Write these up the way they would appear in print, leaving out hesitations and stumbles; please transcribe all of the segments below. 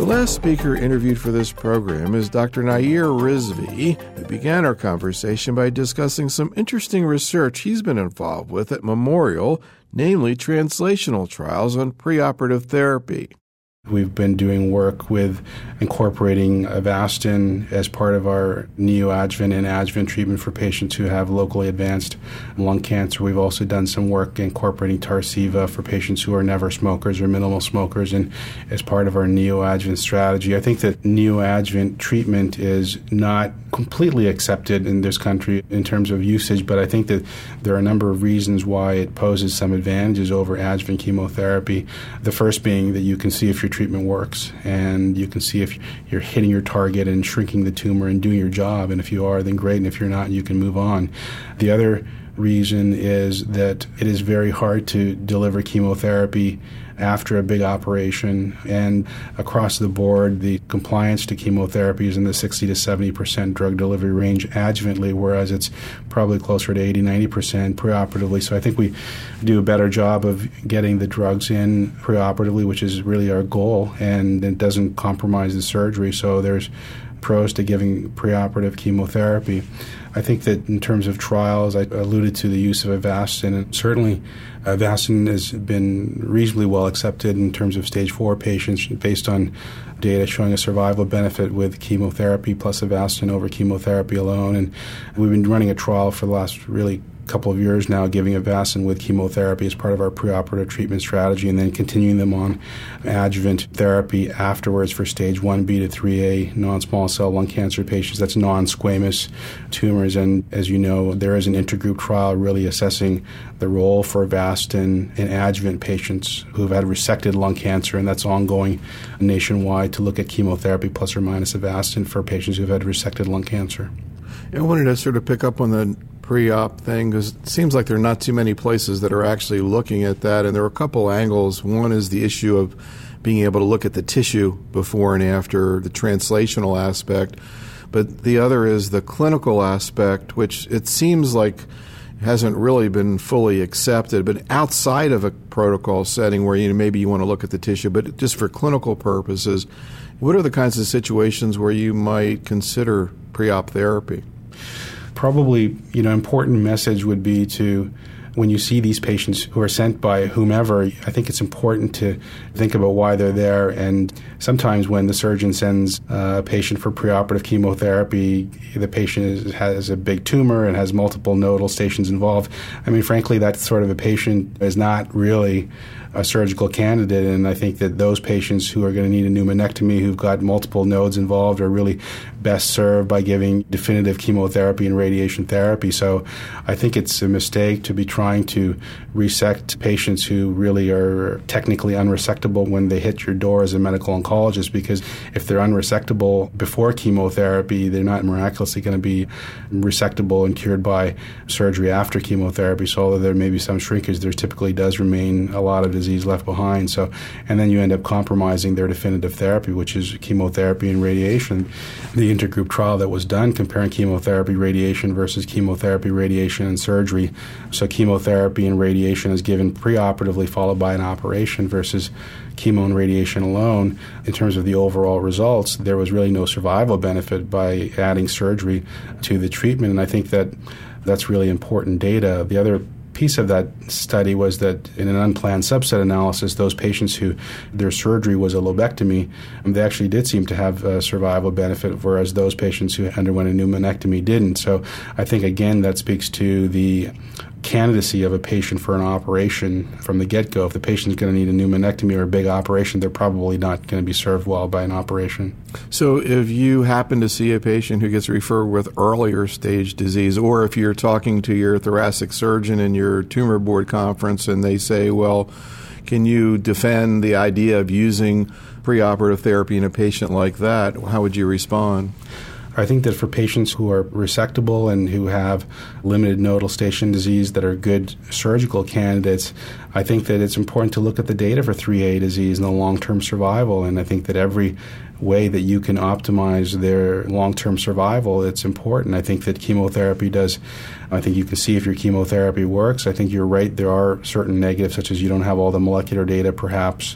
last speaker interviewed for this program is Dr. Nair Rizvi, who began our conversation by discussing some interesting research he's been involved with at Memorial, namely translational trials on preoperative therapy. We've been doing work with incorporating Avastin as part of our neoadjuvant and adjuvant treatment for patients who have locally advanced lung cancer. We've also done some work incorporating Tarceva for patients who are never smokers or minimal smokers, and as part of our neoadjuvant strategy. I think that neoadjuvant treatment is not completely accepted in this country in terms of usage, but I think that there are a number of reasons why it poses some advantages over adjuvant chemotherapy. The first being that you can see if your treatment works, and you can see if you're hitting your target and shrinking the tumor and doing your job, and if you are, then great, and if you're not, you can move on. The other reason is that it is very hard to deliver chemotherapy after a big operation, and across the board, the compliance to chemotherapy is in the 60 to 70% drug delivery range adjuvantly, whereas it's probably closer to 80-90% preoperatively. So I think we do a better job of getting the drugs in preoperatively, which is really our goal, and it doesn't compromise the surgery. So there's pros to giving preoperative chemotherapy. I think that in terms of trials, I alluded to the use of Avastin, and certainly Avastin has been reasonably well accepted in terms of stage 4 patients based on data showing a survival benefit with chemotherapy plus Avastin over chemotherapy alone. And we've been running a trial for the last really couple of years now, giving Avastin with chemotherapy as part of our preoperative treatment strategy, and then continuing them on adjuvant therapy afterwards for stage 1B to 3A non-small cell lung cancer patients. That's non-squamous tumors, and as you know, there is an intergroup trial really assessing the role for Avastin in adjuvant patients who've had resected lung cancer, and that's ongoing nationwide to look at chemotherapy plus or minus Avastin for patients who've had resected lung cancer. I wanted to sort of pick up on the pre-op thing, because it seems like there are not too many places that are actually looking at that, and there are a couple angles. One is the issue of being able to look at the tissue before and after, the translational aspect, but the other is the clinical aspect, which it seems like hasn't really been fully accepted, but outside of a protocol setting where maybe you want to look at the tissue, but just for clinical purposes, what are the kinds of situations where you might consider pre-op therapy? Probably, important message would be to, when you see these patients who are sent by whomever, I think it's important to think about why they're there. And sometimes when the surgeon sends a patient for preoperative chemotherapy, the patient has a big tumor and has multiple nodal stations involved. I mean, frankly, that sort of a patient is not really a surgical candidate, and I think that those patients who are going to need a pneumonectomy, who've got multiple nodes involved, are really best served by giving definitive chemotherapy and radiation therapy. So I think it's a mistake to be trying to resect patients who really are technically unresectable when they hit your door as a medical oncologist, because if they're unresectable before chemotherapy, they're not miraculously going to be resectable and cured by surgery after chemotherapy. So although there may be some shrinkage, there typically does remain a lot of disease left behind. So, and then you end up compromising their definitive therapy, which is chemotherapy and radiation. The intergroup trial that was done comparing chemotherapy, radiation versus chemotherapy, radiation, and surgery. So chemotherapy and radiation is given preoperatively followed by an operation versus chemo and radiation alone. In terms of the overall results, there was really no survival benefit by adding surgery to the treatment, and I think that that's really important data. The other piece of that study was that in an unplanned subset analysis, those patients who their surgery was a lobectomy, they actually did seem to have a survival benefit, whereas those patients who underwent a pneumonectomy didn't. So I think, again, that speaks to the candidacy of a patient for an operation from the get-go. If the patient's going to need a pneumonectomy or a big operation, they're probably not going to be served well by an operation. So if you happen to see a patient who gets referred with earlier stage disease, or if you're talking to your thoracic surgeon in your tumor board conference and they say, well, can you defend the idea of using preoperative therapy in a patient like that, how would you respond? I think that for patients who are resectable and who have limited nodal station disease that are good surgical candidates, I think that it's important to look at the data for 3A disease and the long-term survival. And I think that every way that you can optimize their long-term survival, it's important. I think that chemotherapy does. I think you can see if your chemotherapy works. I think you're right. There are certain negatives, such as you don't have all the molecular data, perhaps,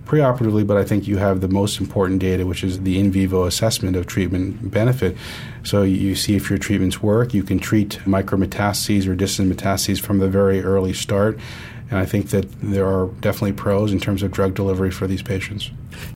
preoperatively, but I think you have the most important data, which is the in vivo assessment of treatment benefit. So you see if your treatments work. You can treat micrometastases or distant metastases from the very early start. And I think that there are definitely pros in terms of drug delivery for these patients.